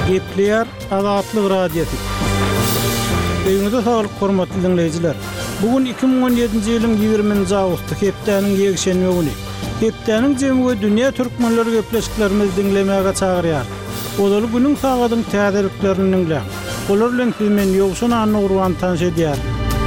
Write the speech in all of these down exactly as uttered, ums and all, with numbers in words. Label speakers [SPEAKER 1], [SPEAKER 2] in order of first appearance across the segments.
[SPEAKER 1] Gepleyer Azatlyk Radiosu. Beýňizde saglyk hormatly dinleýijiler. Bugün iki bin on ýedinji ýylyň ýigirminji awgusty hepdeniň ýekşenme güni. Hepdeniň jemgy dünýä türkmenleri gepleşiklerimizi dinlemäge çagyrýar. Olaly günüň sagadyň täzeliklerini dinleýär. Olar bilen men ýogşun anny urwan tanş edýär.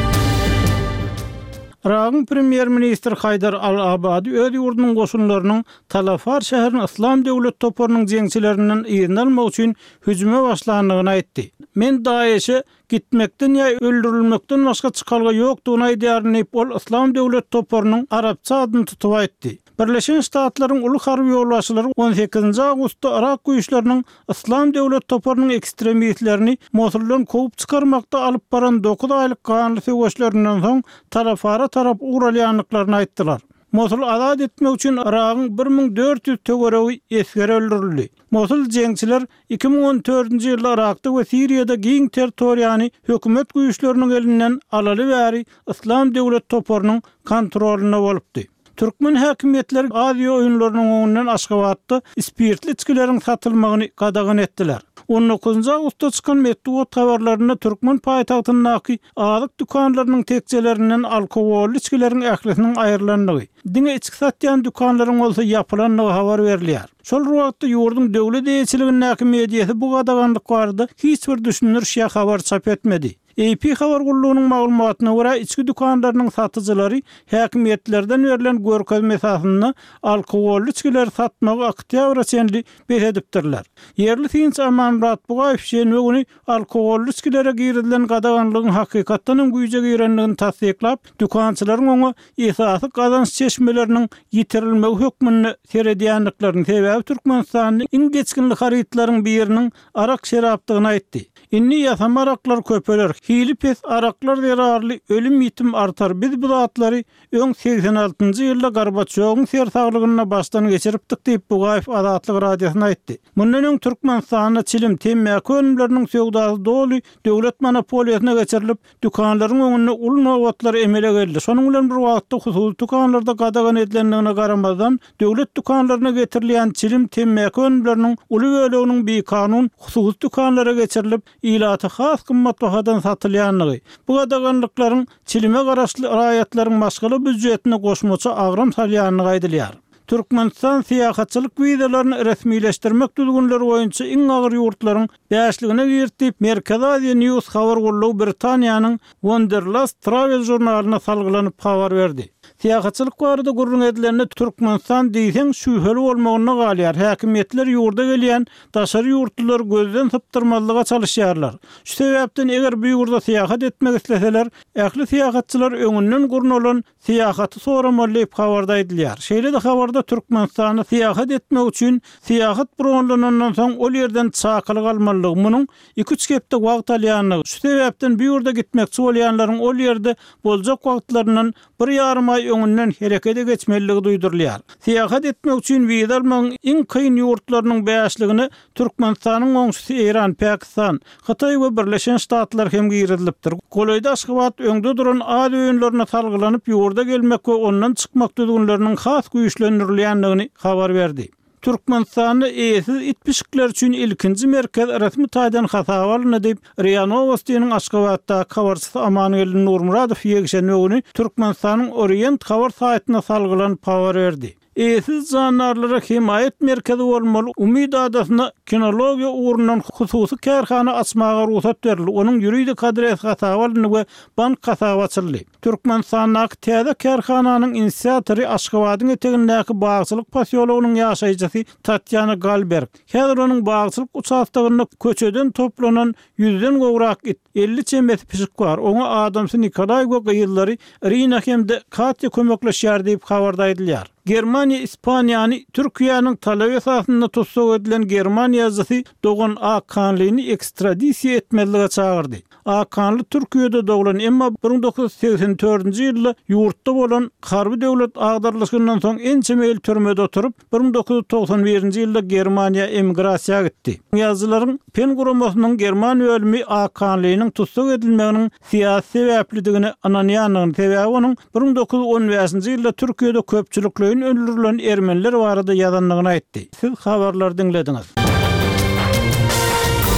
[SPEAKER 1] Irak'ın Premier Minister Haydar Al-Abadi öz ýurdunyň goşunlarynyň Talafar şäheriniň İslam döwlet toparynyň jeňçilerinden ýerine almak üçin hüjüme başlandygyny aýtdy. Men Daeşe gitmekden ýa öldürilmekden başga çykalga ýokdugyny aýdýaryn ol İslam döwlet toparynyň arapça adyny tutup aýtdy. Birleşen Ştatlaryň uly harby ýolbaşçylary on sekizinji awgustda Irak güýçleriniň İslam döwlet toparynyň ekstremistlerini Mosuldan kovup çykarmakda alyp baran dokuz aýlyk ganly söwgeçlerinden soň tarafara tarap uğralyanlyklaryny aýtdylar. Mosul azad etmek üçin Irak'ın bir bin dört yüz töweregi esgeri öldürildi. Mosul jeňçiler iki bin on dördünji ýylda Irak'da we Siriýada giň territoriýany hökümet güýçleriniň elinden alaly bäri İslam döwlet toparynyň kontrolüne bolupdy. Türkmen häkimetleri Aziýa oýunlarynyň öňünden Aşgabatda spirtli içkileriň satylmagyny gadagan etdiler. on dokuzunji awgustda çykan Medeniýet habarlarynda Türkmen paýtagtyndaky azyk dükanlarynyň tekçelerinden alkoholly içkilerin ählisiniň aýrylandygy, diňe içki satýan dükanlaryň bolsa ýapylandygy habar berilýär. Şol wagtda ýurdun döwlet eýetçiliginiň häkimiýeti bu gadaganlyk barada hiç bir düşünür şeýle habar çap etmedi. A P habar gullugynyň maglumatyna görä içki dükanlarynyň satyjylary häkimiýetlerden berilen görkezme esasyna alkoholly içkiler satmagy oktyabr çenli beredipdirler. Yerli Tinç Amanrat Bugaýew şeýle alkoholly içkilere girdilen gadaganlygyň hakykatdan güýje girenligini tasdiklap, dükançylaryň oňa esasy gazanç çeşmeleriniň ýitirilmegi hökmüni seredýänliklaryny sebäbi Türkmenistanyň iň geçkinli harytlaryň biriniň arak şerapdygyny aýtdy. Inni ýasama araklar köpeler, hili pes araklar derarly ölüm ýitim artar. Biz bu zatlary öň seksen altynjy ýylda Gorbaçowyň sersaglygyna başdan geçiripdik diýip Bugaýew Azatlyk Radiosyna aýtdy. Mundan öň Türkmenistanyna çilim temmäki önümleriniň söwdasy doly döwlet monopoliýasyna geçirilip, dükanlaryň öňünde ul nowatlar emele geldi. Şonuň bilen bir wagtda hususy dükanlarda gadagan edilendigine garamazdan döwlet dükanlaryna getirilýän çilim temmäki önümleriniň uly böleginiň bir kanun hususy dükanlara geçirilip ilaty has kymmat bahadan satylýanlygy. Bu gadaganlyklaryň çilime garaşly raýatlaryň başgaly büdjetine goşmaça agram salýanlygy aýdylýar. Türkmenistan siýasatçylyk widealaryny resmileşdirmek düzgünleri boýunça iň agyr ýurtlaryň bäşligine girtip, Merkez Aziýa News habar gullugy Britaniýanyň Wanderlust Travel jurnalyna salgylanyp habar berdi. Siýasatçylyk barada gurrun edilenle Türkmenistan diýsen şüheli bolmagyna galýar. Häkimetler ýurda gelýän daşary ýurtlylar gözden sypdyrmazlyga çalışýarlar. Şu sebäpden eger bu ýurda siýasat etmek isleseler, ähli siýasatçylar öňünden gurrun olan siýasaty soramaly habarda edilýär. Şeýle de habarda Türkmenistany siýasat etmek üçin siýasat buronlanandan soň ol ýerden çakylyk almalygy, munyň iki üç gepde wagt alýanlygy. Şu sebäpden bu ýurda gitmekçi bolýanlaryň ol ýerde boljak wagtlarynyň bir ýarym ay öňünden herekete geçmeligi duýdurulýar. Siýasat etmek üçin wiza almagyň iň kyn ýurtlarynyň bäşligini Türkmenistanyň öňsüsi Iran, Pakistan, Hytaý we Birleşen Ştatlar hem girilipdir. Golaýda Aşgabat öňde duran ad öýünlerine salgylanyp ýurda gelmek we ondan çykmak düzgünleriniň has güýçlendirilýänligini habar berdi. Türkmenistany eýesiz itpişikler üçin ilkinji merkez resmi taýdan hasaba alyndy diýip Ria Novostiýanyň Aşgabatda habarçysy Amanuel Nurmuradow ýekşenme güni Türkmenistanyň Orient habar saýtyna salgylanyp habar berdi. Eýesiz jandarlara himayet merkezi bolmaly Umid adasyna kinologiýa ugrundan hususy kärhana açmaga ruhsat berildi. Onuň ýuridik adresi hasabalyny we bank hasaby açyldy. Türkmenistanyň täze kärhananyň inisiatory Aşgabatyň etegindäki bagçylyk pasiýologynyň ýaşaýjysy Tatyana Galberg. Häzir onuň bagçylyk uçakdagyny köçeden toplanan yüzden gowrak elli çembesi pişik bar. Oňa adamsy Nikolay we gyýyllary Irina hemde Katya kömekleşýär diýip habarda edilýär. Germaniýa Ispaniýany Türkiýanyň talap esasynda tutsak edilen Germaniýa ýazgysy Dogan Akanlyny ekstradisiýa etmeligi çagyrdy. Akanly Türkiýede doglan, emma bir bin dokuz yüz seksen dördünji ýylda ýurtda bolan harby döwlet agdarlyşyndan soň ençemel türmede oturup bir bin dokuz yüz togsan birinji ýylda Germaniýa emigrasiýa gitdi. Ýazgylaryň pen guramasynyň Germaniýa ölümi Akanlynyň tutsak edilmeginiň siýasy sebäpligini ananýanyň sebäbi onuň bir bin dokuz yüz on beşinji ýylda Türkiýede köpçülikle öldürülen Ermeniler barada ýazanlygyny aýtdy. Siz habarlar dinlediňiz.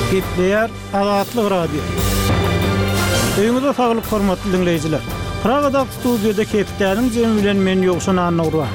[SPEAKER 1] Gepleýär Azatlyk radio. Öňüňizde saglyk hormatly dinleýijiler. Pragada studiýada Kepdäniň jemi bilen men ýokşan anagurwan.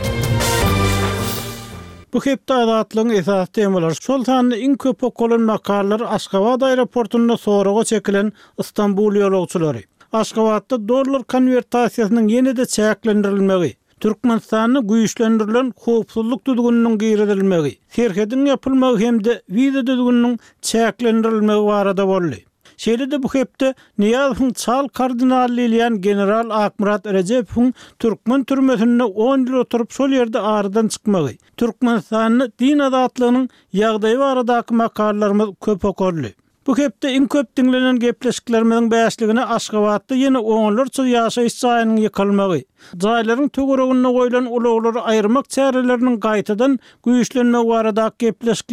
[SPEAKER 1] Bu hepde Azatlygyň esas temalary şol sany iň köp okulan makallar Aşgabat aeroportunda soraga çekilen Istanbul ýolagçylary. Aşgabatda dollar konvertasiýasynyň ýene-de çäklendirilmegi, Türkmenistanyny güýçlendirilen howpsuzlyk düzgüniniň giýredilmegi, serhedin ýapylmagy hemde wiza düzgüniniň çäklendirilmegi barada boldy. Şeýle-de bu hepde Niýazowyň çal kardinal ýylýan general Akmurat Rejepowyň Türkmen türmesinde on ýyl oturup şol ýerde aradan çykmagy, Türkmenistanyň din azatlygynyň ýagdaýy baradaky makallarymyz köp okurly. Bu hepde iň köp dinlenen gepleşiklerimiziň bäşligine Aşgabatda ýene oňlarça ýaşaýyş jaýynyň ýykylmagy, jaýlaryň töweregine goýulan ulaglary aýyrmak çäreleriniň gaýtadan güýçlenmegi baradaky gepleşik